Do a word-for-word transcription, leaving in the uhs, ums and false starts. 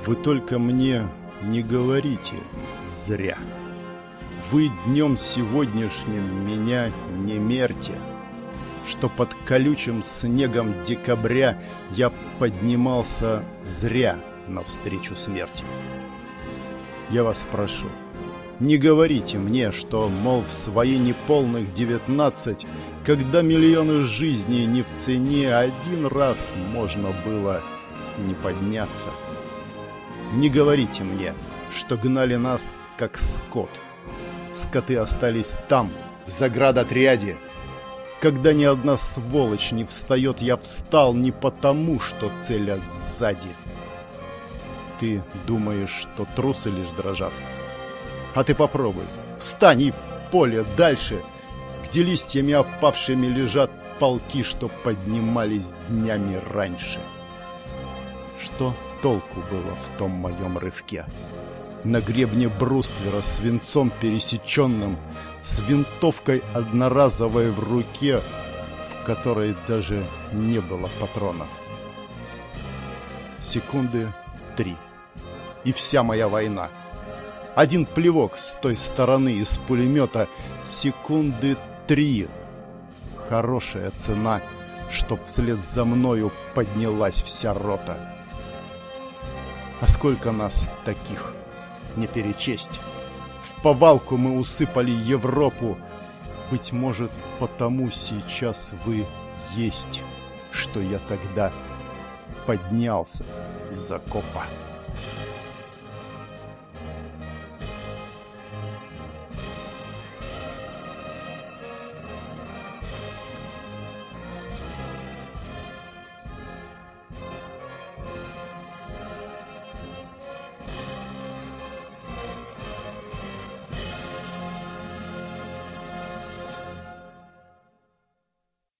Вы только мне не говорите зря. Вы днем сегодняшним меня не мерьте, что под колючим снегом декабря я поднимался зря навстречу смерти. Я вас прошу, не говорите мне, что, мол, в свои неполных девятнадцать, когда миллионы жизней не в цене, один раз можно было не подняться. Не говорите мне, что гнали нас, как скот. Скоты остались там, в заградотряде. Когда ни одна сволочь не встает, я встал не потому, что целят сзади. Ты думаешь, что трусы лишь дрожат? А ты попробуй, встань и в поле дальше, где листьями опавшими лежат полки, что поднимались днями раньше. Что толку было в том моем рывке? На гребне бруствера свинцом пересеченным, с винтовкой одноразовой в руке, в которой даже не было патронов. Секунды три. И вся моя война. Один плевок с той стороны из пулемета. Секунды три. Хорошая цена, чтоб вслед за мною поднялась вся рота. А сколько нас таких, не перечесть. В повалку мы усыпали Европу. Быть может, потому сейчас вы есть, что я тогда поднялся из окопа.